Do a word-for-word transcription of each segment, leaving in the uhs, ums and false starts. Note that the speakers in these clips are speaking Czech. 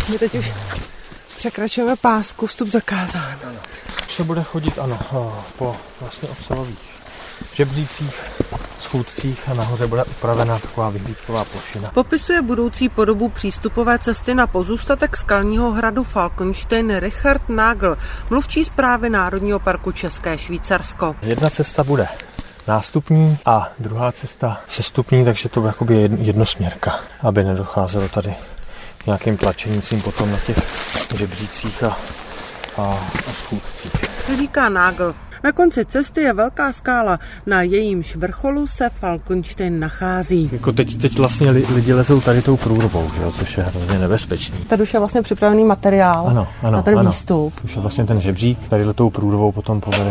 My teď už překračujeme pásku, vstup zakázán. Ano. Se bude chodit, ano, po vlastně ocelových žebřících, schůdcích a nahoře bude upravená taková vyhlídková plošina. Popisuje budoucí podobu přístupové cesty na pozůstatek skalního hradu Falkenstein Richard Nagl, mluvčí správy Národního parku České Švýcarsko. Jedna cesta bude nástupní a druhá cesta sestupní, takže to bude jakoby jednosměrka, aby nedocházelo tady k nějakým tlačenicím potom na těch žebřících a, a, a schůdcích. Říká Nagl. Na konci cesty je velká skála, na jejímž vrcholu se Falkenstein nachází. Jako teď, teď vlastně lidi lezou tady tou průrvou, že jo, což je hrozně nebezpečný. Tady už je vlastně připravený materiál ano, ano, na ten ano. výstup. Už je vlastně ten žebřík, tady tou průrvou potom povede.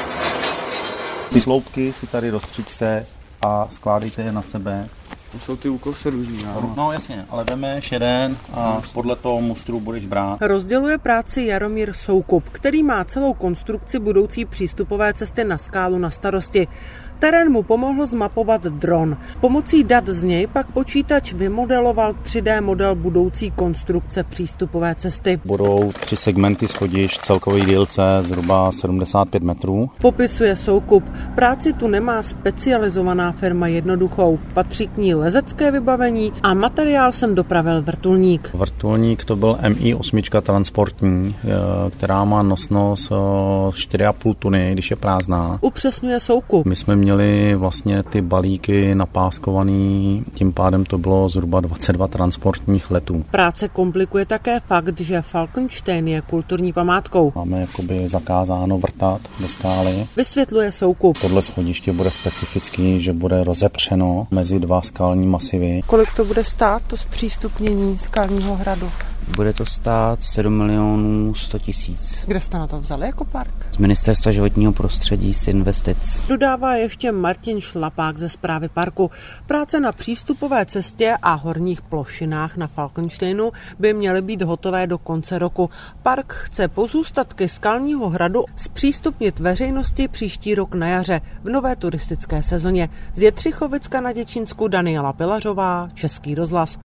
Ty sloupky si tady rozstřiďte a skládejte je na sebe. To jsou ty úkosy růží, no. No jasně, ale vemeš jeden a podle toho mustru budeš brát. Rozděluje práci Jaromír Soukup, který má celou konstrukci budoucí přístupové cesty na skálu na starosti. Terén mu pomohl zmapovat dron. Pomocí dat z něj pak počítač vymodeloval tři dé model budoucí konstrukce přístupové cesty. Budou tři segmenty schodišť, celkový dílce zhruba sedmdesát pět metrů. Popisuje Soukup. Práci tu nemá specializovaná firma jednoduchou. Patří k ní lezecké vybavení a materiál sem dopravil vrtulník. Vrtulník to byl em í osm transportní, která má nosnost čtyři a půl tuny, když je prázdná. Upřesňuje Soukup. My jsme měli vlastně ty balíky napáskovaný, tím pádem to bylo zhruba dvacet dva transportních letů. Práce komplikuje také fakt, že Falkenstein je kulturní památkou. Máme jakoby zakázáno vrtat do skály. Vysvětluje Soukup. Tohle schodiště bude specifický, že bude rozepřeno mezi dva skalní masivy. Kolik to bude stát, to zpřístupnění skalního hradu? Bude to stát sedm milionů sto tisíc. Kde jste na to vzali jako park? Z Ministerstva životního prostředí z investic. Dodává ještě Martin Šlapák ze správy parku. Práce na přístupové cestě a horních plošinách na Falkensteinu by měly být hotové do konce roku. Park chce pozůstatky skalního hradu zpřístupnit veřejnosti příští rok na jaře v nové turistické sezóně. Z Jetřichovicka na Děčínsku Daniela Pilařová, Český rozhlas.